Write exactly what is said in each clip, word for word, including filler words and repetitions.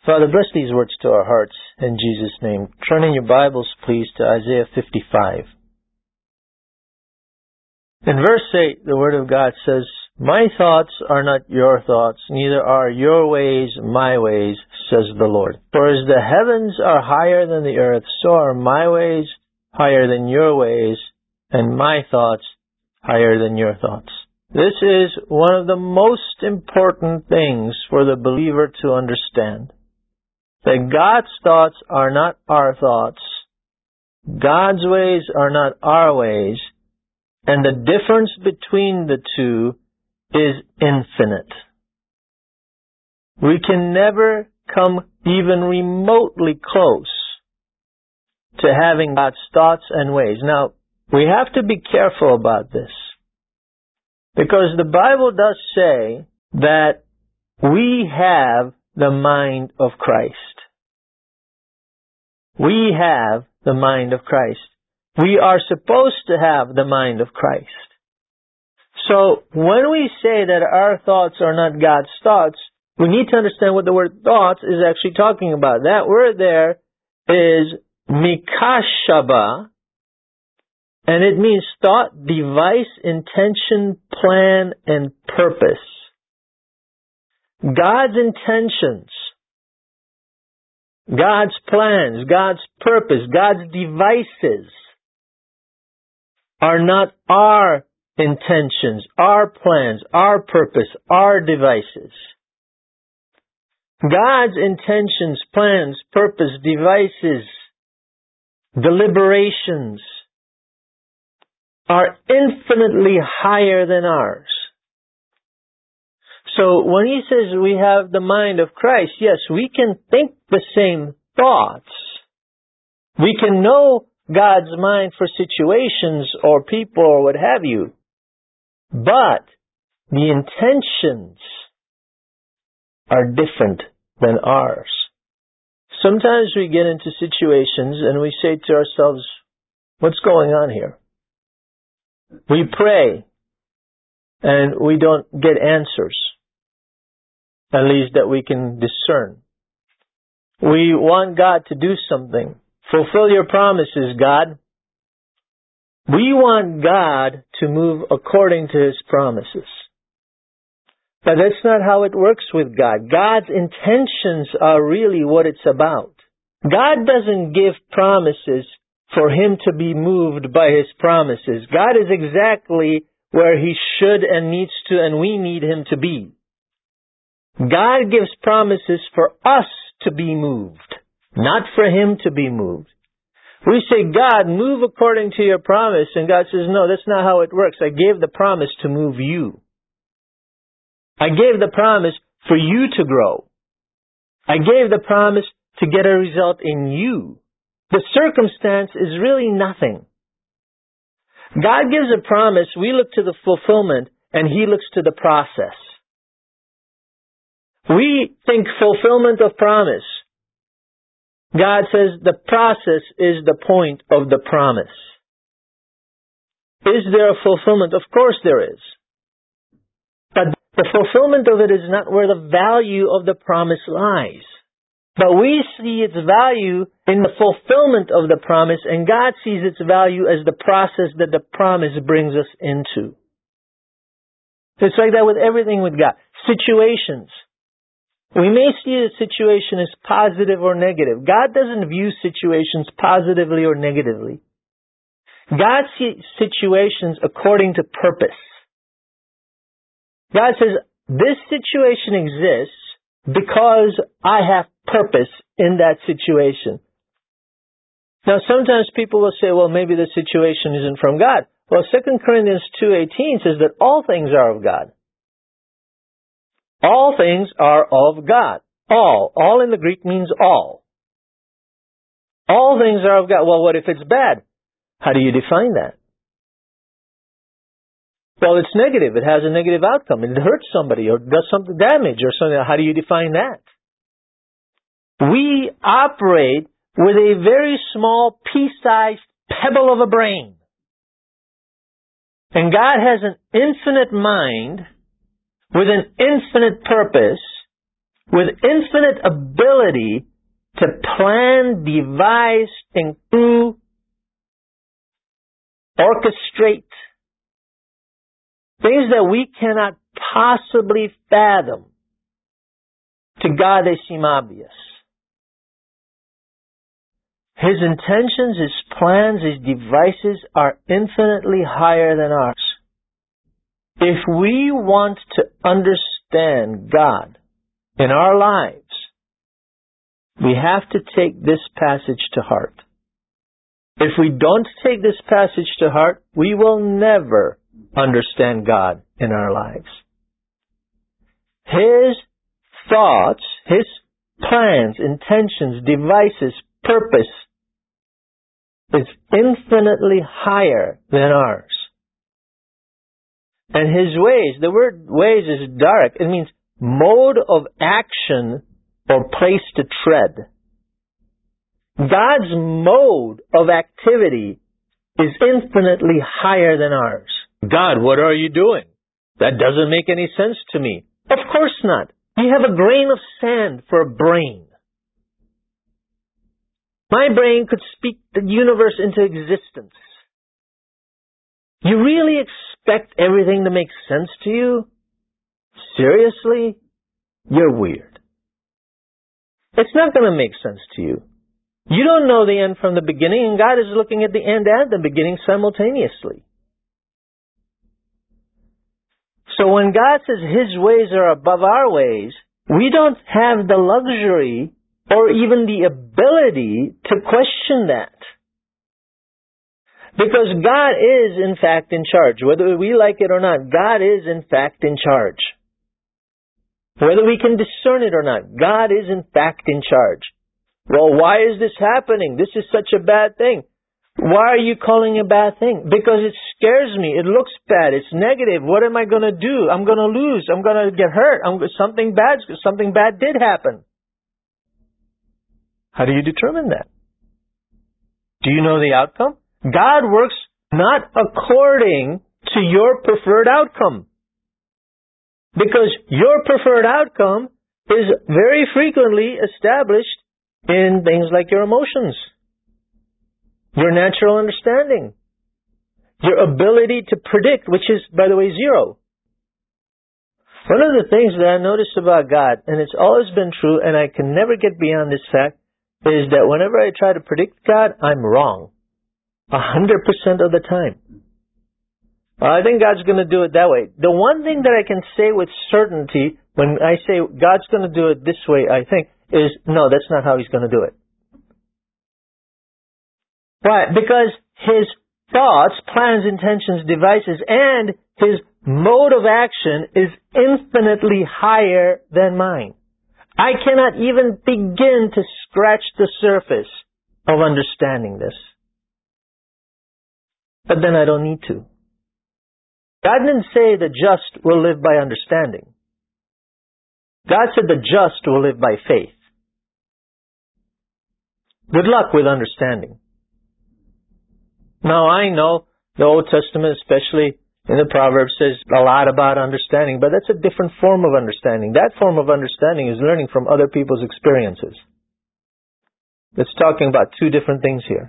Father, bless these words to our hearts in Jesus' name. Turn in your Bibles, please, to Isaiah fifty-five. In verse eight, the Word of God says, "My thoughts are not your thoughts, neither are your ways my ways, says the Lord. For as the heavens are higher than the earth, so are my ways higher than your ways, and my thoughts higher than your thoughts." This is one of the most important things for the believer to understand. That God's thoughts are not our thoughts. God's ways are not our ways. And the difference between the two is infinite. We can never come even remotely close to having God's thoughts and ways. Now, we have to be careful about this, because the Bible does say that we have the mind of Christ. We have the mind of Christ. We are supposed to have the mind of Christ. So, when we say that our thoughts are not God's thoughts, we need to understand what the word thoughts is actually talking about. That word there is mikashaba, and it means thought, device, intention, plan, and purpose. God's intentions, God's plans, God's purpose, God's devices are not our intentions, our plans, our purpose, our devices. God's intentions, plans, purpose, devices, deliberations are infinitely higher than ours. So when he says we have the mind of Christ, yes, we can think the same thoughts. We can know God's mind for situations or people or what have you. But the intentions are different than ours. Sometimes we get into situations and we say to ourselves, what's going on here? We pray and we don't get answers, at least that we can discern. We want God to do something. Fulfill your promises, God. We want God to move according to His promises. But that's not how it works with God. God's intentions are really what it's about. God doesn't give promises for Him to be moved by His promises. God is exactly where He should and needs to, and we need Him to be. God gives promises for us to be moved, not for Him to be moved. We say, God, move according to your promise, and God says, no, that's not how it works. I gave the promise to move you. I gave the promise for you to grow. I gave the promise to get a result in you. The circumstance is really nothing. God gives a promise, we look to the fulfillment, and He looks to the process. We think fulfillment of promise. God says the process is the point of the promise. Is there a fulfillment? Of course there is. But the fulfillment of it is not where the value of the promise lies. But we see its value in the fulfillment of the promise, and God sees its value as the process that the promise brings us into. It's like that with everything with God. Situations. We may see a situation as positive or negative. God doesn't view situations positively or negatively. God sees situations according to purpose. God says, this situation exists because I have purpose in that situation. Now, sometimes people will say, well, maybe the situation isn't from God. Well, Second Corinthians two eighteen says that all things are of God. All things are of God. All. All in the Greek means all. All things are of God. Well, what if it's bad? How do you define that? Well, it's negative. It has a negative outcome. It hurts somebody or does something damage or something. How do you define that? We operate with a very small pea-sized pebble of a brain. And God has an infinite mind with an infinite purpose, with infinite ability to plan, devise, include, orchestrate things that we cannot possibly fathom. To God, they seem obvious. His intentions, His plans, His devices are infinitely higher than ours. If we want to understand God in our lives, we have to take this passage to heart. If we don't take this passage to heart, we will never understand God in our lives. His thoughts, His plans, intentions, devices, purpose is infinitely higher than ours. And His ways, the word ways is direct. It means mode of action or place to tread. God's mode of activity is infinitely higher than ours. God, what are you doing? That doesn't make any sense to me. Of course not. You have a grain of sand for a brain. My brain could speak the universe into existence. You really expect everything to make sense to you? Seriously? You're weird. It's not going to make sense to you. You don't know the end from the beginning, and God is looking at the end and the beginning simultaneously. So when God says His ways are above our ways, we don't have the luxury or even the ability to question that. Because God is, in fact, in charge. Whether we like it or not, God is, in fact, in charge. Whether we can discern it or not, God is, in fact, in charge. Well, why is this happening? This is such a bad thing. Why are you calling it a bad thing? Because it scares me. It looks bad. It's negative. What am I going to do? I'm going to lose. I'm going to get hurt. I'm, something bad, something bad did happen. How do you determine that? Do you know the outcome? God works not according to your preferred outcome. Because your preferred outcome is very frequently established in things like your emotions, your natural understanding, your ability to predict, which is, by the way, zero. One of the things that I noticed about God, and it's always been true, and I can never get beyond this fact, is that whenever I try to predict God, I'm wrong. A hundred percent of the time. Well, I think God's going to do it that way. The one thing that I can say with certainty, when I say God's going to do it this way, I think, is, no, that's not how He's going to do it. Why? Because His thoughts, plans, intentions, devices, and His mode of action is infinitely higher than mine. I cannot even begin to scratch the surface of understanding this. But then I don't need to. God didn't say the just will live by understanding. God said the just will live by faith. Good luck with understanding. Now, I know the Old Testament, especially in the Proverbs, says a lot about understanding, but that's a different form of understanding. That form of understanding is learning from other people's experiences. It's talking about two different things here.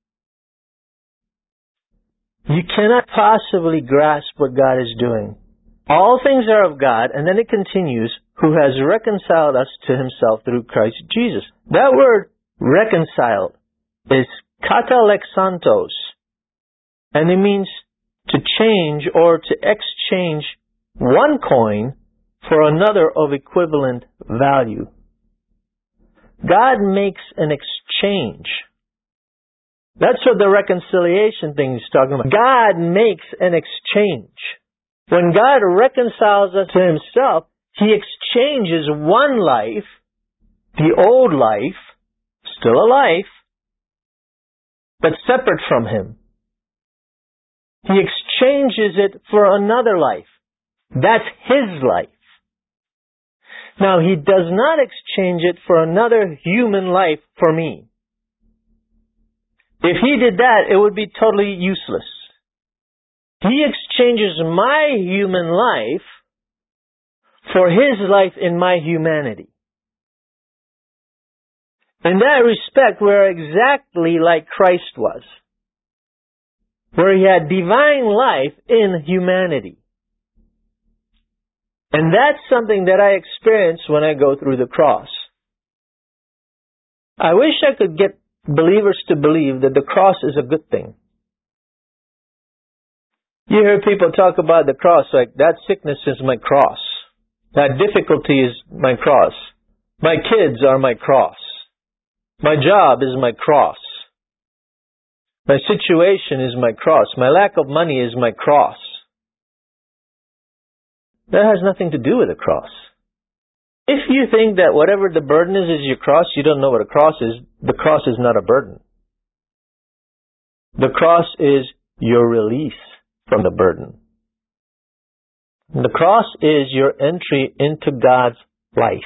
You cannot possibly grasp what God is doing. All things are of God, and then it continues, who has reconciled us to Himself through Christ Jesus. That word, reconciled, is katalexantos, and it means to change or to exchange one coin for another of equivalent value. God makes an exchange. That's what the reconciliation thing is talking about. God makes an exchange. When God reconciles us to Himself, He exchanges one life, the old life, still a life, but separate from Him. He exchanges it for another life. That's His life. Now, He does not exchange it for another human life for me. If He did that, it would be totally useless. He exchanges my human life for His life in my humanity. In that respect, we're exactly like Christ was, where He had divine life in humanity. And that's something that I experience when I go through the cross. I wish I could get believers to believe that the cross is a good thing. You hear people talk about the cross like, that sickness is my cross. That difficulty is my cross. My kids are my cross. My job is my cross. My situation is my cross. My lack of money is my cross. That has nothing to do with the cross. If you think that whatever the burden is is your cross, you don't know what a cross is. The cross is not a burden. The cross is your release from the burden. The cross is your entry into God's life.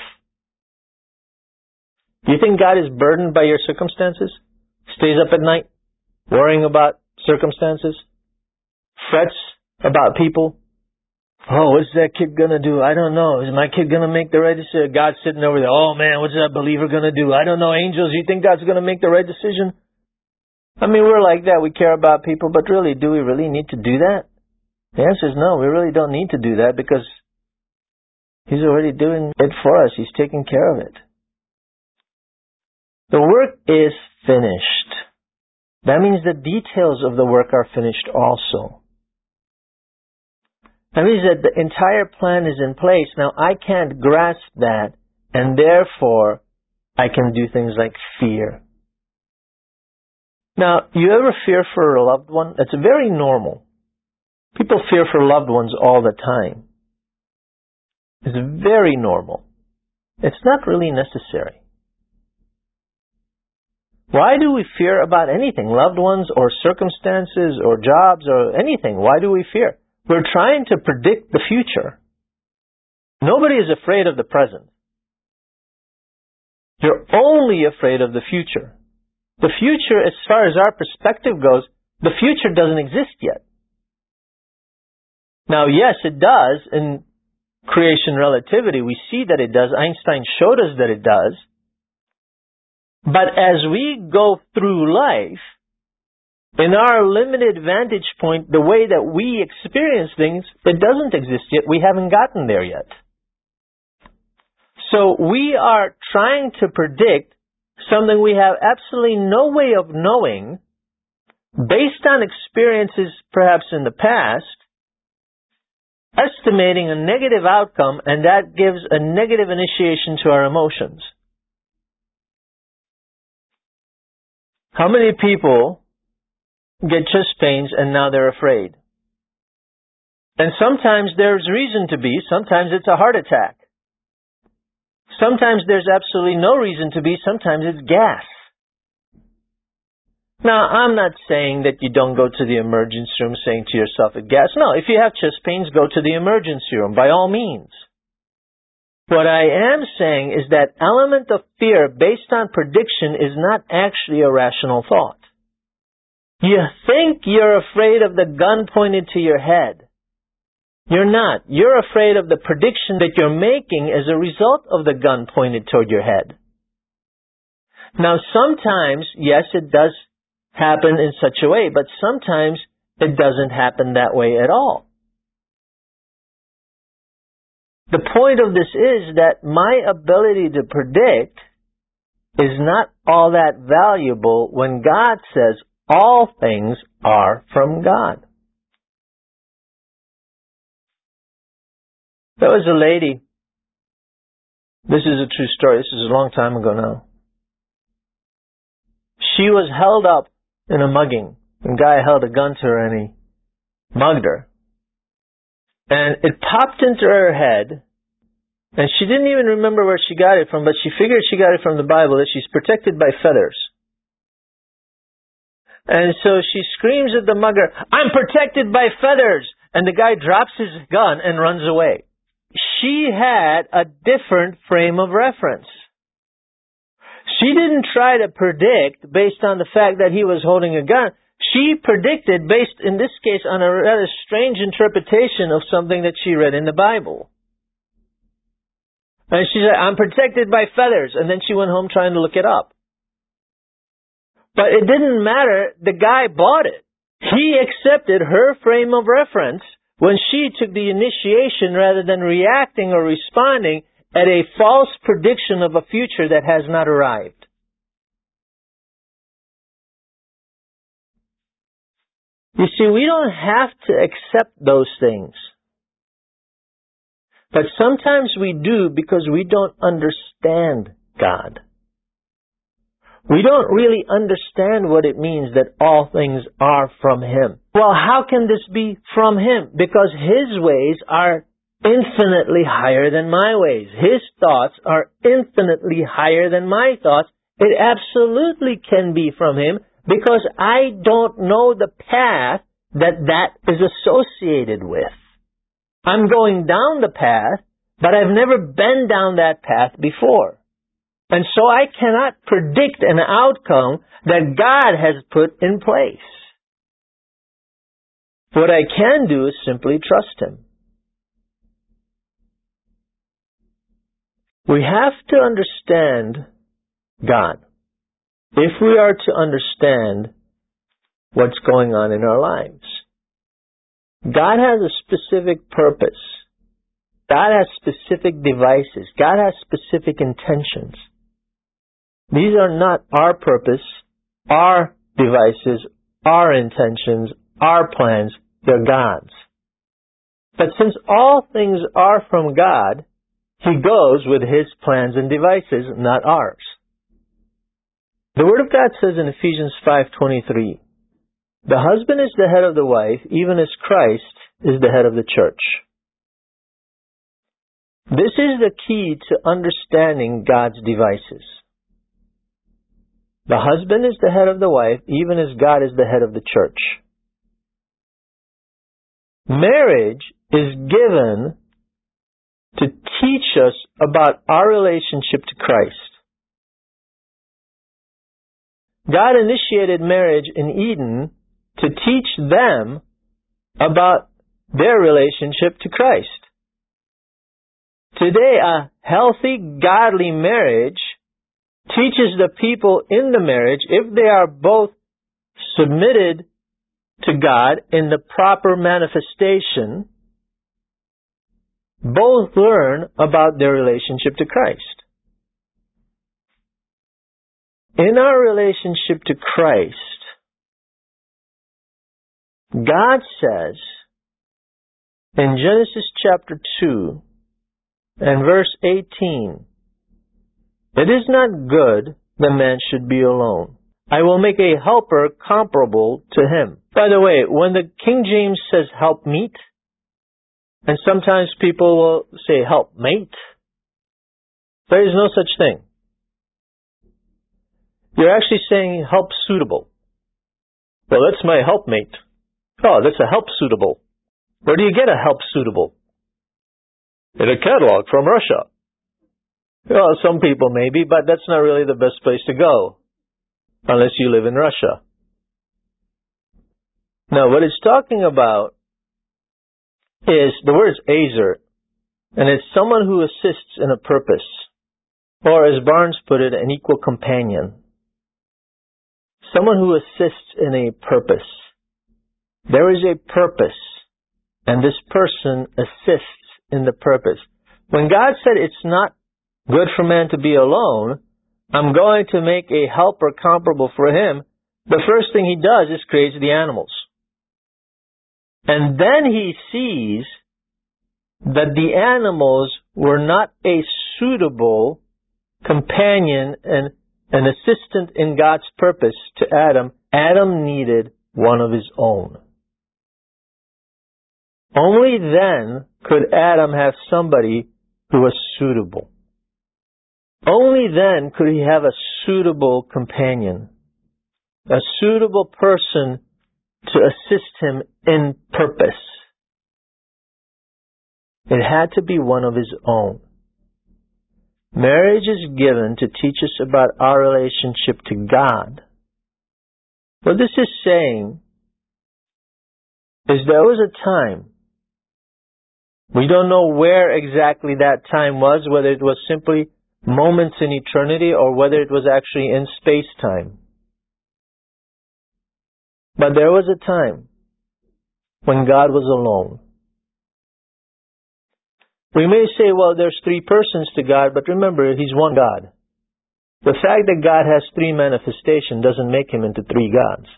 Do you think God is burdened by your circumstances? Stays up at night, worrying about circumstances? Frets about people? Oh, what's that kid gonna do? I don't know. Is my kid gonna make the right decision? God's sitting over there. Oh man, what's that believer gonna do? I don't know. Angels, you think God's gonna make the right decision? I mean, we're like that. We care about people, but really, do we really need to do that? The answer is no, we really don't need to do that because He's already doing it for us. He's taking care of it. The work is finished. That means the details of the work are finished also. That means that the entire plan is in place. Now, I can't grasp that, and therefore, I can do things like fear. Now, you ever fear for a loved one? That's very normal. People fear for loved ones all the time. It's very normal. It's not really necessary. Why do we fear about anything? Loved ones or circumstances or jobs or anything? Why do we fear? We're trying to predict the future. Nobody is afraid of the present. You're only afraid of the future. The future, as far as our perspective goes, the future doesn't exist yet. Now, yes, it does. In creation relativity, we see that it does. Einstein showed us that it does. But as we go through life, in our limited vantage point, the way that we experience things, it doesn't exist yet. We haven't gotten there yet. So we are trying to predict something we have absolutely no way of knowing based on experiences perhaps in the past, estimating a negative outcome, and that gives a negative initiation to our emotions. How many people get chest pains and now they're afraid? And sometimes there's reason to be, sometimes it's a heart attack. Sometimes there's absolutely no reason to be, sometimes it's gas. Now, I'm not saying that you don't go to the emergency room saying to yourself it's gas. No, if you have chest pains, go to the emergency room, by all means. What I am saying is that element of fear based on prediction is not actually a rational thought. You think you're afraid of the gun pointed to your head. You're not. You're afraid of the prediction that you're making as a result of the gun pointed toward your head. Now, sometimes, yes, it does happen in such a way, but sometimes it doesn't happen that way at all. The point of this is that my ability to predict is not all that valuable when God says all things are from God. There was a lady, this is a true story, this is a long time ago now. She was held up in a mugging. A guy held a gun to her and he mugged her. And it popped into her head, and she didn't even remember where she got it from, but she figured she got it from the Bible, that she's protected by feathers. And so she screams at the mugger, "I'm protected by feathers!" And the guy drops his gun and runs away. She had a different frame of reference. She didn't try to predict based on the fact that he was holding a gun. She predicted based, in this case, on a rather strange interpretation of something that she read in the Bible. And she said, "I'm protected by feathers." And then she went home trying to look it up. But it didn't matter. The guy bought it. He accepted her frame of reference when she took the initiation rather than reacting or responding at a false prediction of a future that has not arrived. You see, we don't have to accept those things. But sometimes we do because we don't understand God. We don't really understand what it means that all things are from Him. Well, how can this be from Him? Because His ways are infinitely higher than my ways. His thoughts are infinitely higher than my thoughts. It absolutely can be from Him because I don't know the path that that is associated with. I'm going down the path, but I've never been down that path before. And so I cannot predict an outcome that God has put in place. What I can do is simply trust Him. We have to understand God if we are to understand what's going on in our lives. God has a specific purpose. God has specific devices. God has specific intentions. These are not our purpose, our devices, our intentions, our plans. They're God's. But since all things are from God, He goes with His plans and devices, not ours. The Word of God says in Ephesians five twenty-three, the husband is the head of the wife, even as Christ is the head of the church. This is the key to understanding God's devices. The husband is the head of the wife, even as God is the head of the church. Marriage is given to teach us about our relationship to Christ. God initiated marriage in Eden to teach them about their relationship to Christ. Today, a healthy, godly marriage teaches the people in the marriage, if they are both submitted to God in the proper manifestation, both learn about their relationship to Christ. In our relationship to Christ, God says in Genesis chapter two and verse eighteen, it is not good the man should be alone. I will make a helper comparable to him. By the way, when the King James says help meet, and sometimes people will say help mate, there is no such thing. You're actually saying help suitable. Well, that's my helpmate. Oh, that's a help suitable. Where do you get a help suitable? In a catalog from Russia. Well, some people maybe, but that's not really the best place to go. Unless you live in Russia. Now, what it's talking about is, the word is azer, and it's someone who assists in a purpose. Or, as Barnes put it, an equal companion. Someone who assists in a purpose. There is a purpose, and this person assists in the purpose. When God said it's not good for man to be alone, I'm going to make a helper comparable for him, the first thing He does is creates the animals. And then He sees that the animals were not a suitable companion and an assistant in God's purpose to Adam. Adam needed one of his own. Only then could Adam have somebody who was suitable. Only then could he have a suitable companion, a suitable person to assist him in purpose. It had to be one of his own. Marriage is given to teach us about our relationship to God. What this is saying is there was a time, we don't know where exactly that time was, whether it was simply moments in eternity or whether it was actually in space-time. But there was a time when God was alone. We may say, well, there's three persons to God, but remember, He's one God. The fact that God has three manifestations doesn't make Him into three gods.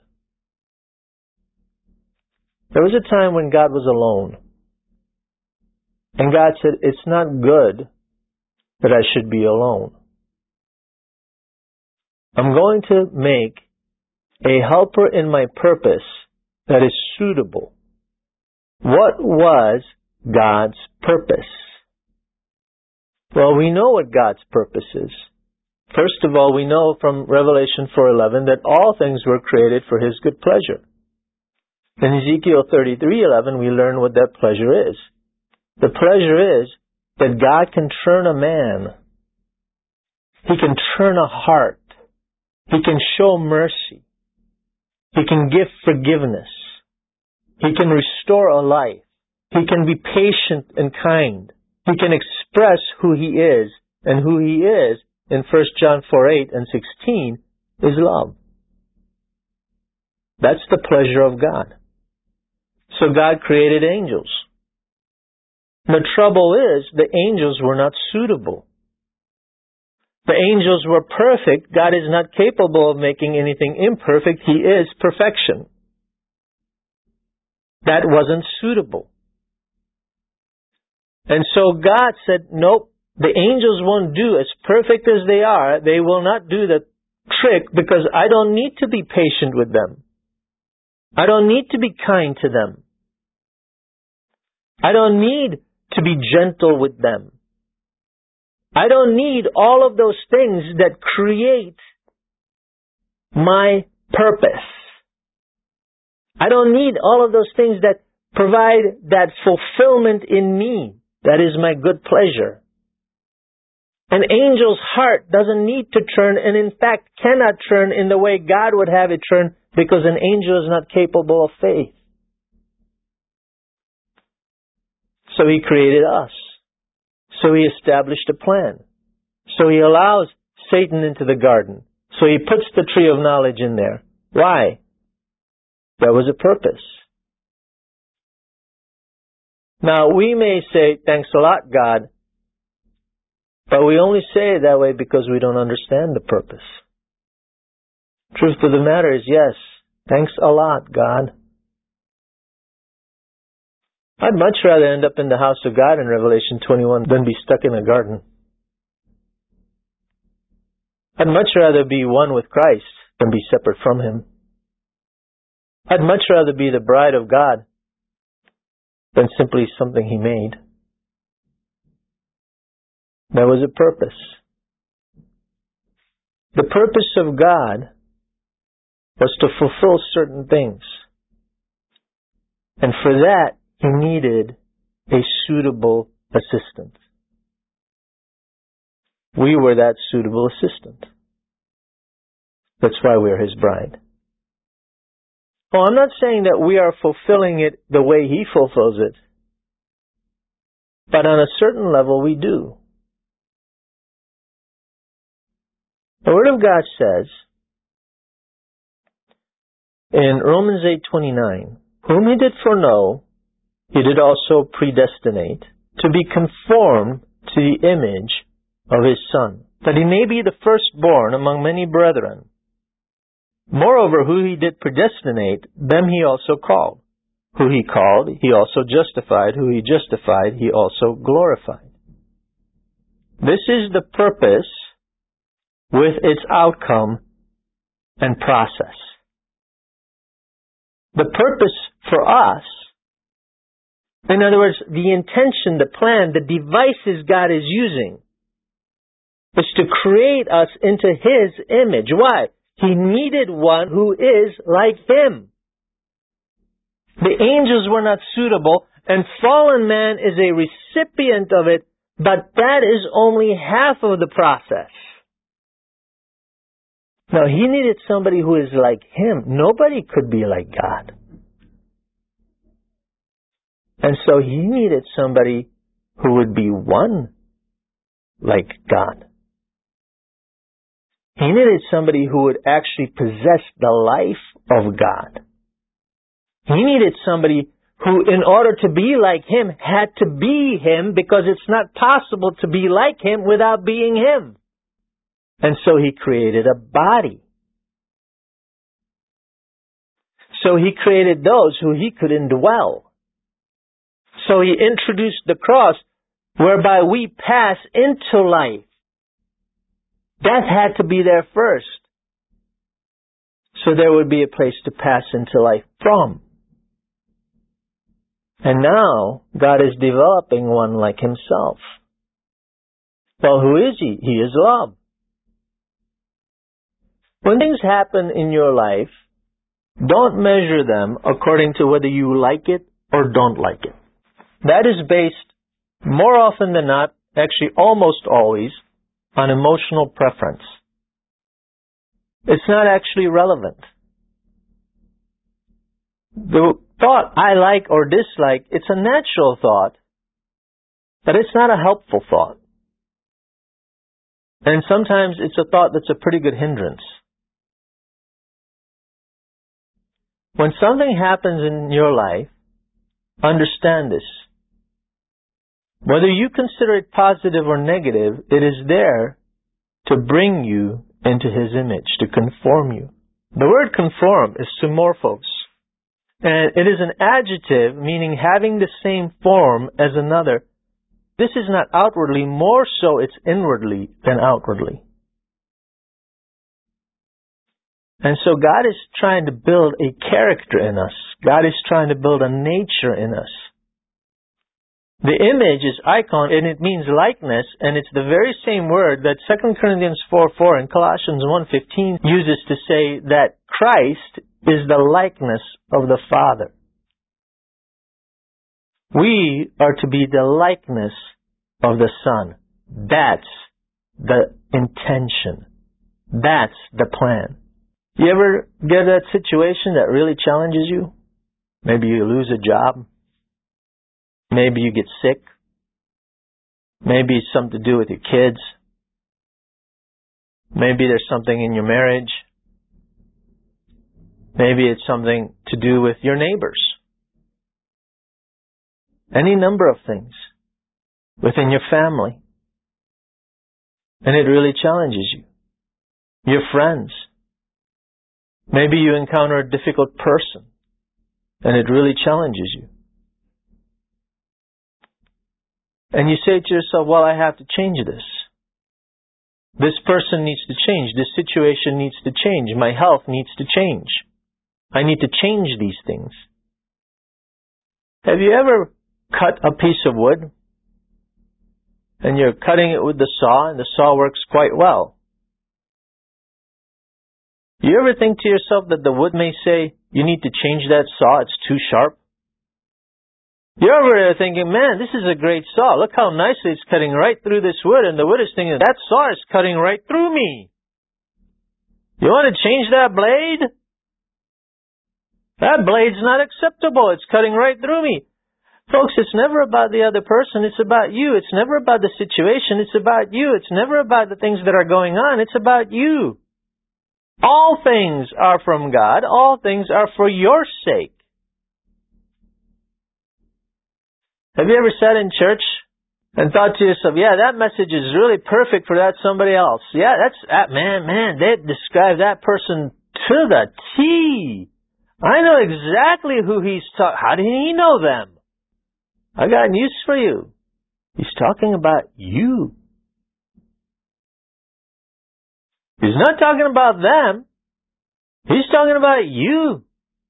There was a time when God was alone. And God said, it's not good that I should be alone. I'm going to make a helper in my purpose that is suitable. What was God's purpose? Well, we know what God's purpose is. First of all, we know from Revelation four eleven that all things were created for His good pleasure. In Ezekiel thirty-three eleven, we learn what that pleasure is. The pleasure is that God can turn a man. He can turn a heart. He can show mercy. He can give forgiveness. He can restore a life. He can be patient and kind. He can express who He is, and who He is in First John four eight and sixteen is love. That's the pleasure of God. So God created angels. The trouble is, the angels were not suitable. The angels were perfect. God is not capable of making anything imperfect. He is perfection. That wasn't suitable. And so God said, nope, the angels won't do as perfect as they are. They will not do the trick because I don't need to be patient with them. I don't need to be kind to them. I don't need to be gentle with them. I don't need all of those things that create my purpose. I don't need all of those things that provide that fulfillment in me. That is my good pleasure. An angel's heart doesn't need to turn, and in fact cannot turn in the way God would have it turn, because an angel is not capable of faith. So He created us. So He established a plan. So He allows Satan into the garden. So He puts the tree of knowledge in there. Why? There was a purpose. Now, we may say, thanks a lot, God, but we only say it that way because we don't understand the purpose. Truth of the matter is, yes, thanks a lot, God. I'd much rather end up in the house of God in Revelation twenty-one than be stuck in a garden. I'd much rather be one with Christ than be separate from Him. I'd much rather be the bride of God than simply something He made. There was a purpose. The purpose of God was to fulfill certain things. And for that, He needed a suitable assistant. We were that suitable assistant. That's why we're His bride. Oh, I'm not saying that we are fulfilling it the way He fulfills it. But on a certain level, we do. The Word of God says in Romans eight twenty-nine, whom He did foreknow, He did also predestinate to be conformed to the image of His Son, that He may be the firstborn among many brethren. Moreover, who He did predestinate, them He also called. Who He called, He also justified. Who He justified, He also glorified. This is the purpose with its outcome and process. The purpose for us, in other words, the intention, the plan, the devices God is using, is to create us into His image. Why? He needed one who is like Him. The angels were not suitable, and fallen man is a recipient of it, but that is only half of the process. Now, He needed somebody who is like Him. Nobody could be like God. And so He needed somebody who would be one like God. He needed somebody who would actually possess the life of God. He needed somebody who, in order to be like Him, had to be Him, because it's not possible to be like Him without being Him. And so He created a body. So He created those who He could indwell. So He introduced the cross, whereby we pass into life. Death had to be there first, so there would be a place to pass into life from. And now, God is developing one like Himself. Well, who is He? He is love. When things happen in your life, don't measure them according to whether you like it or don't like it. That is based, more often than not, actually almost always, on emotional preference. It's not actually relevant. The thought I like or dislike, it's a natural thought, but it's not a helpful thought. And sometimes it's a thought that's a pretty good hindrance. When something happens in your life, understand this. Whether you consider it positive or negative, it is there to bring you into His image, to conform you. The word conform is sumorphos. And it is an adjective meaning having the same form as another. This is not outwardly, more so it's inwardly than outwardly. And so God is trying to build a character in us. God is trying to build a nature in us. The image is icon, and it means likeness, and it's the very same word that Second Corinthians four four and Colossians one fifteen uses to say that Christ is the likeness of the Father. We are to be the likeness of the Son. That's the intention. That's the plan. You ever get that situation that really challenges you? Maybe you lose a job. Maybe you get sick. Maybe it's something to do with your kids. Maybe there's something in your marriage. Maybe it's something to do with your neighbors. Any number of things within your family. And it really challenges you. Your friends. Maybe you encounter a difficult person and it really challenges you. And you say to yourself, well, I have to change this. This person needs to change. This situation needs to change. My health needs to change. I need to change these things. Have you ever cut a piece of wood and you're cutting it with the saw and the saw works quite well? You ever think to yourself that the wood may say, you need to change that saw, it's too sharp? You're over there thinking, man, this is a great saw. Look how nicely it's cutting right through this wood. And the wood is thinking, that saw is cutting right through me. You want to change that blade? That blade's not acceptable. It's cutting right through me. Folks, it's never about the other person. It's about you. It's never about the situation. It's about you. It's never about the things that are going on. It's about you. All things are from God. All things are for your sake. Have you ever sat in church and thought to yourself, yeah, that message is really perfect for that somebody else. Yeah, that's, that, man, man, they describe that person to the T. I know exactly who he's talking. How did he know them? I got news for you. He's talking about you. He's not talking about them. He's talking about you.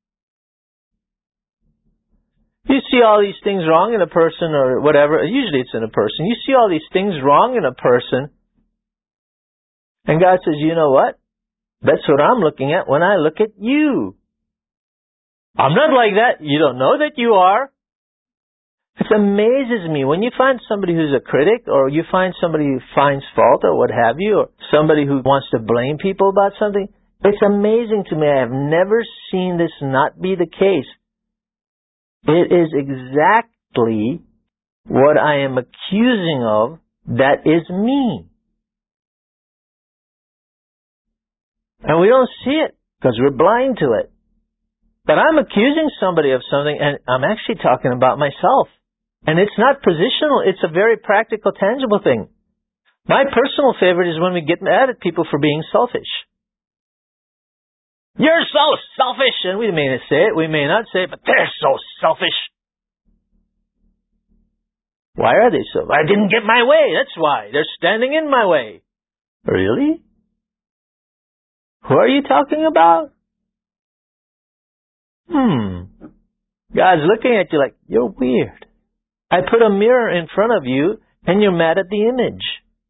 You see all these things wrong in a person or whatever. Usually it's in a person. You see all these things wrong in a person. And God says, you know what? That's what I'm looking at when I look at you. I'm not like that. You don't know that you are. It amazes me when you find somebody who's a critic, or you find somebody who finds fault or what have you, or somebody who wants to blame people about something. It's amazing to me. I have never seen this not be the case. It is exactly what I am accusing of that is me. And we don't see it because we're blind to it. But I'm accusing somebody of something, and I'm actually talking about myself. And it's not positional. It's a very practical, tangible thing. My personal favorite is when we get mad at people for being selfish. You're so selfish! And we may say it, we may not say it, but they're so selfish. Why are they so? I didn't get my way, that's why. They're standing in my way. Really? Who are you talking about? Hmm. God's looking at you like, you're weird. I put a mirror in front of you, and you're mad at the image.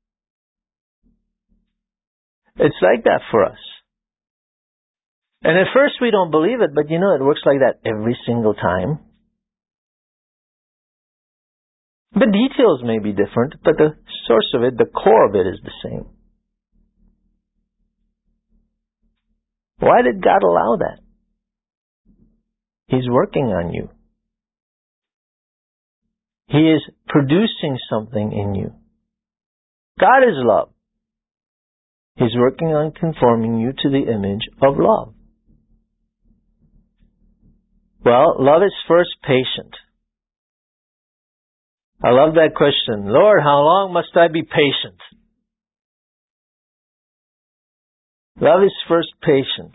It's like that for us. And at first we don't believe it, but you know, it works like that every single time. The details may be different, but the source of it, the core of it is the same. Why did God allow that? He's working on you. He is producing something in you. God is love. He's working on conforming you to the image of love. Well, love is first patient. I love that question. Lord, how long must I be patient? Love is first patient.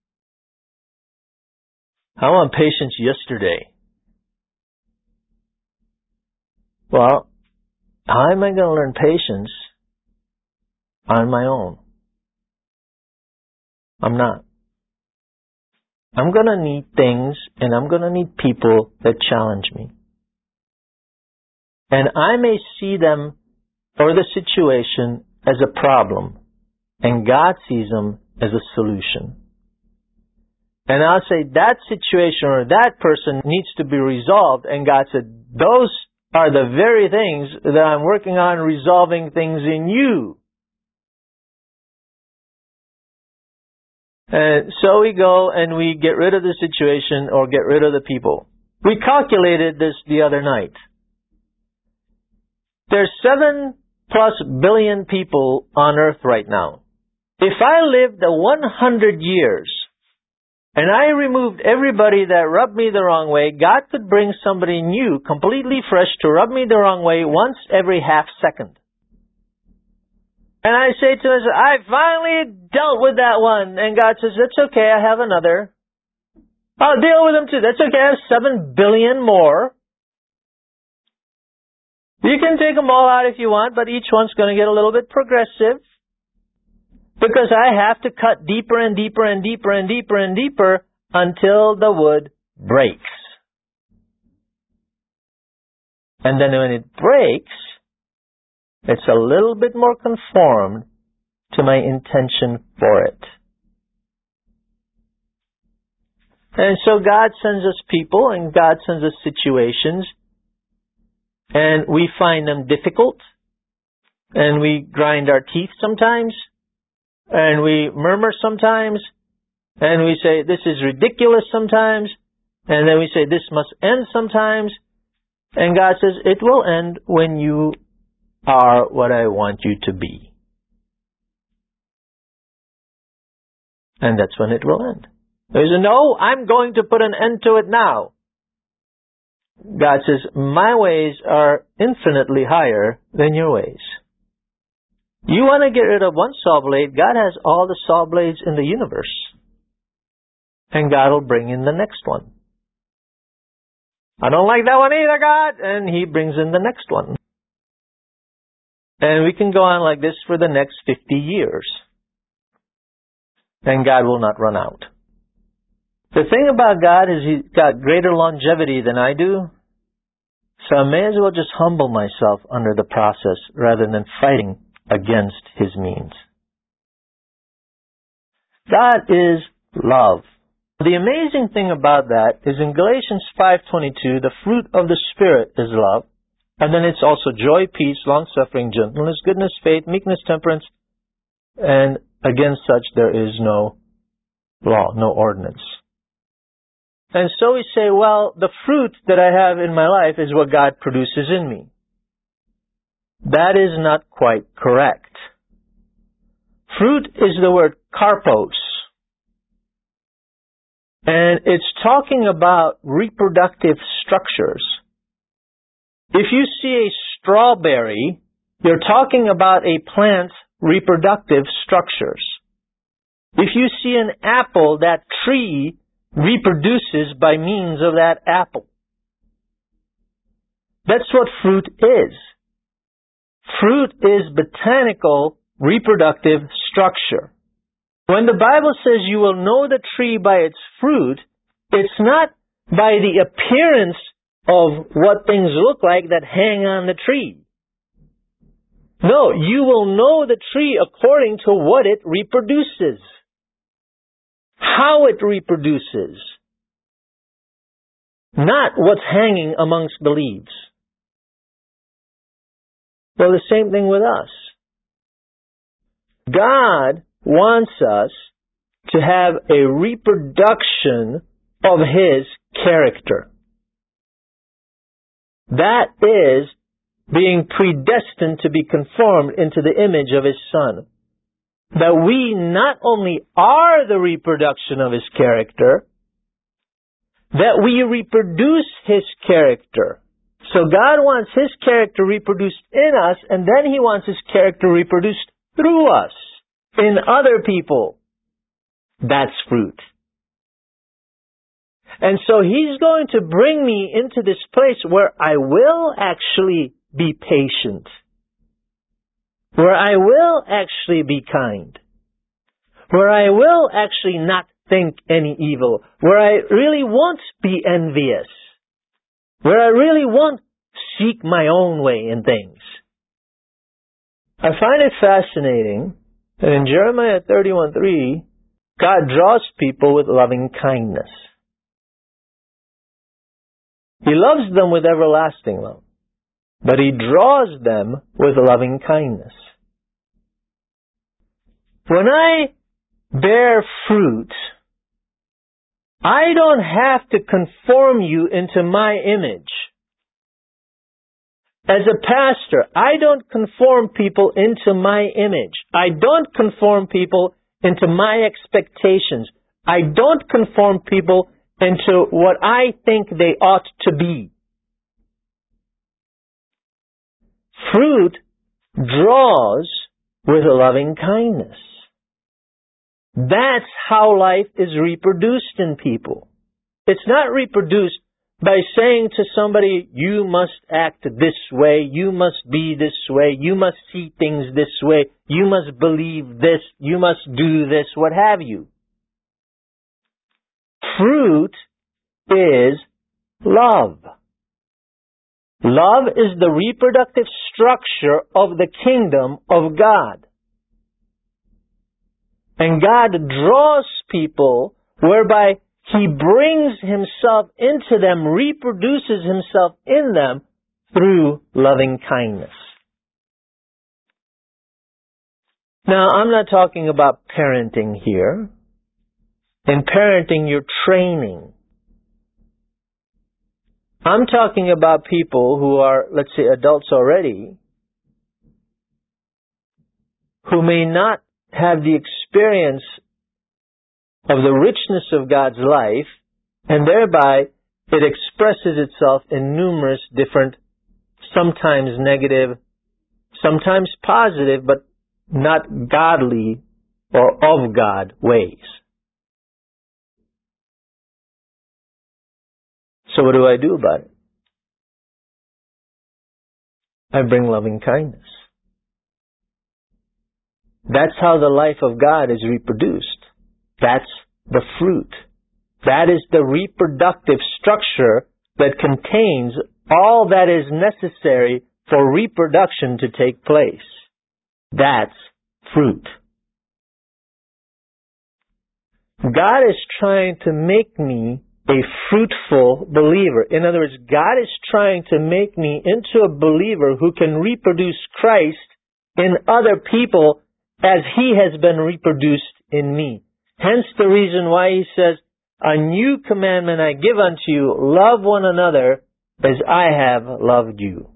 I want patience yesterday. Well, how am I going to learn patience on my own? I'm not. I'm going to need things, and I'm going to need people that challenge me. And I may see them or the situation as a problem, and God sees them as a solution. And I'll say that situation or that person needs to be resolved, and God said, those are the very things that I'm working on resolving things in you. And so we go and we get rid of the situation or get rid of the people. We calculated this the other night. There's seven plus billion people on earth right now. If I lived the one hundred years and I removed everybody that rubbed me the wrong way, God could bring somebody new, completely fresh, to rub me the wrong way once every half second. And I say to myself, I finally dealt with that one. And God says, that's okay, I have another. I'll deal with them too. That's okay, I have seven billion more. You can take them all out if you want, but each one's going to get a little bit progressive. Because I have to cut deeper and deeper and deeper and deeper and deeper until the wood breaks. And then when it breaks, it's a little bit more conformed to my intention for it. And so God sends us people and God sends us situations, and we find them difficult, and we grind our teeth sometimes, and we murmur sometimes, and we say, this is ridiculous sometimes, and then we say, this must end sometimes, and God says, it will end when you are what I want you to be. And that's when it will end. There's a no, I'm going to put an end to it now. God says, my ways are infinitely higher than your ways. You want to get rid of one saw blade, God has all the saw blades in the universe. And God will bring in the next one. I don't like that one either, God. And He brings in the next one. And we can go on like this for the next fifty years. And God will not run out. The thing about God is He's got greater longevity than I do. So I may as well just humble myself under the process rather than fighting against His means. God is love. The amazing thing about that is in Galatians five twenty-two, the fruit of the Spirit is love. And then it's also joy, peace, long-suffering, gentleness, goodness, faith, meekness, temperance. And against such there is no law, no ordinance. And so we say, well, the fruit that I have in my life is what God produces in me. That is not quite correct. Fruit is the word karpos. And it's talking about reproductive structures. If you see a strawberry, you're talking about a plant's reproductive structures. If you see an apple, that tree reproduces by means of that apple. That's what fruit is. Fruit is botanical reproductive structure. When the Bible says you will know the tree by its fruit, it's not by the appearance of what things look like that hang on the tree. No, you will know the tree according to what it reproduces. How it reproduces. Not what's hanging amongst the leaves. Well, the same thing with us. God wants us to have a reproduction of His character. That is being predestined to be conformed into the image of His Son. That we not only are the reproduction of His character, that we reproduce His character. So God wants His character reproduced in us, and then He wants His character reproduced through us, in other people. That's fruit. And so He's going to bring me into this place where I will actually be patient, where I will actually be kind, where I will actually not think any evil, where I really won't be envious, where I really won't seek my own way in things. I find it fascinating that in Jeremiah thirty-one three, God draws people with loving kindness. He loves them with everlasting love, but He draws them with loving kindness. When I bear fruit, I don't have to conform you into my image. As a pastor, I don't conform people into my image. I don't conform people into my expectations. I don't conform people into what I think they ought to be. Fruit draws with a loving kindness. That's how life is reproduced in people. It's not reproduced by saying to somebody, you must act this way, you must be this way, you must see things this way, you must believe this, you must do this, what have you. Fruit is love. Love is the reproductive structure of the kingdom of God. And God draws people whereby He brings Himself into them, reproduces Himself in them through loving kindness. Now, I'm not talking about parenting here. In parenting, you're training. I'm talking about people who are, let's say, adults already, who may not have the experience of the richness of God's life, and thereby it expresses itself in numerous different, sometimes negative, sometimes positive, but not godly or of God ways. So what do I do about it? I bring loving kindness. That's how the life of God is reproduced. That's the fruit. That is the reproductive structure that contains all that is necessary for reproduction to take place. That's fruit. God is trying to make me a fruitful believer. In other words, God is trying to make me into a believer who can reproduce Christ in other people as He has been reproduced in me. Hence the reason why He says, a new commandment I give unto you, love one another as I have loved you.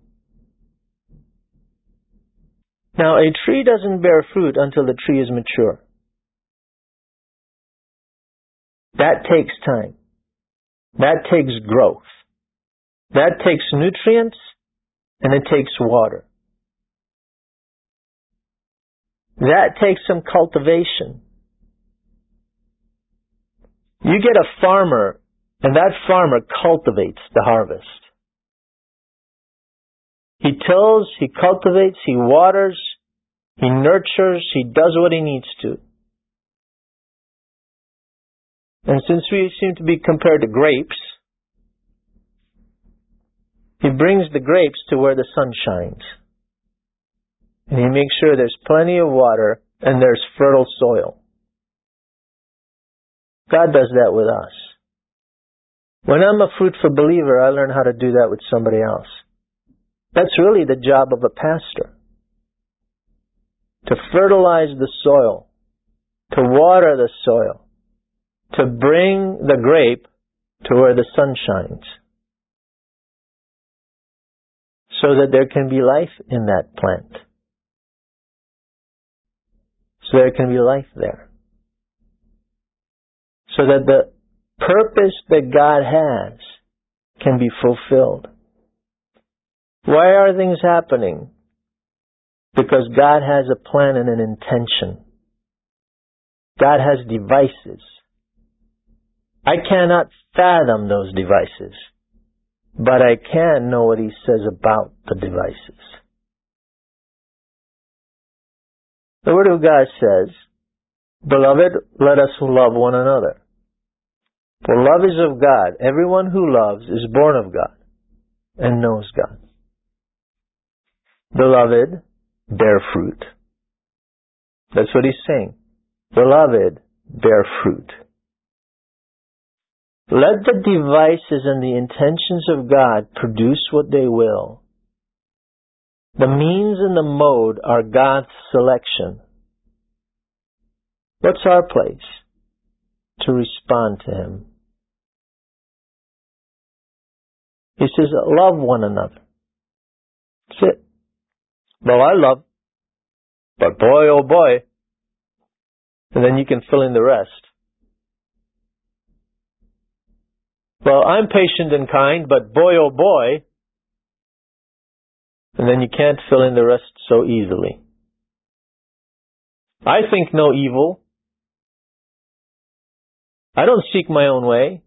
Now, a tree doesn't bear fruit until the tree is mature. That takes time. That takes growth. That takes nutrients, and it takes water. That takes some cultivation. You get a farmer, and that farmer cultivates the harvest. He tills, he cultivates, he waters, he nurtures, he does what he needs to. And since we seem to be compared to grapes, he brings the grapes to where the sun shines. And he makes sure there's plenty of water and there's fertile soil. God does that with us. When I'm a fruitful believer, I learn how to do that with somebody else. That's really the job of a pastor. To fertilize the soil, to water the soil, to bring the grape to where the sun shines, so that there can be life in that plant. So there can be life there. So that the purpose that God has can be fulfilled. Why are things happening? Because God has a plan and an intention. God has devices. I cannot fathom those devices, but I can know what He says about the devices. The Word of God says, "Beloved, let us love one another. For love is of God. Everyone who loves is born of God and knows God." Beloved, bear fruit. That's what He's saying. Beloved, bear fruit. Let the devices and the intentions of God produce what they will. The means and the mode are God's selection. What's our place? To respond to Him. He says, love one another. That's it. Well, I love, but boy, oh boy. And then you can fill in the rest. Well, I'm patient and kind, but boy, oh boy. And then you can't fill in the rest so easily. I think no evil. I don't seek my own way.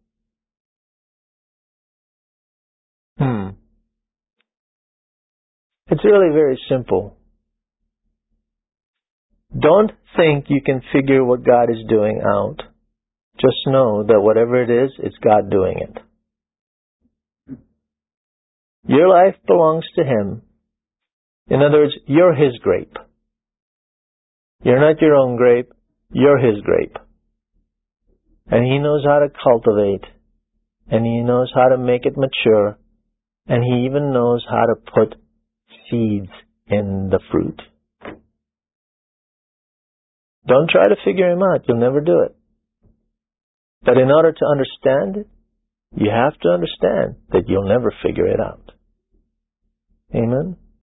Hmm. It's really very simple. Don't think you can figure what God is doing out. Just know that whatever it is, it's God doing it. Your life belongs to Him. In other words, you're His grape. You're not your own grape, you're His grape. And He knows how to cultivate, and He knows how to make it mature, and He even knows how to put seeds in the fruit. Don't try to figure Him out, you'll never do it. But in order to understand it, you have to understand that you'll never figure it out. Amen?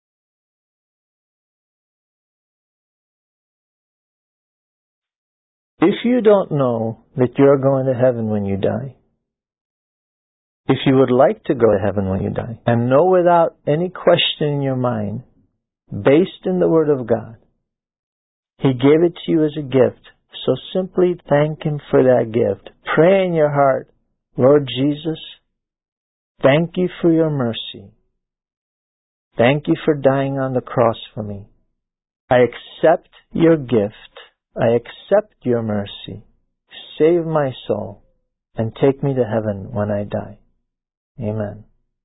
If you don't know that you're going to heaven when you die, if you would like to go to heaven when you die, and know without any question in your mind, based in the Word of God, He gave it to you as a gift, so simply thank Him for that gift. Pray in your heart, Lord Jesus, thank You for Your mercy. Thank You for dying on the cross for me. I accept Your gift. I accept Your mercy. Save my soul and take me to heaven when I die. Amen.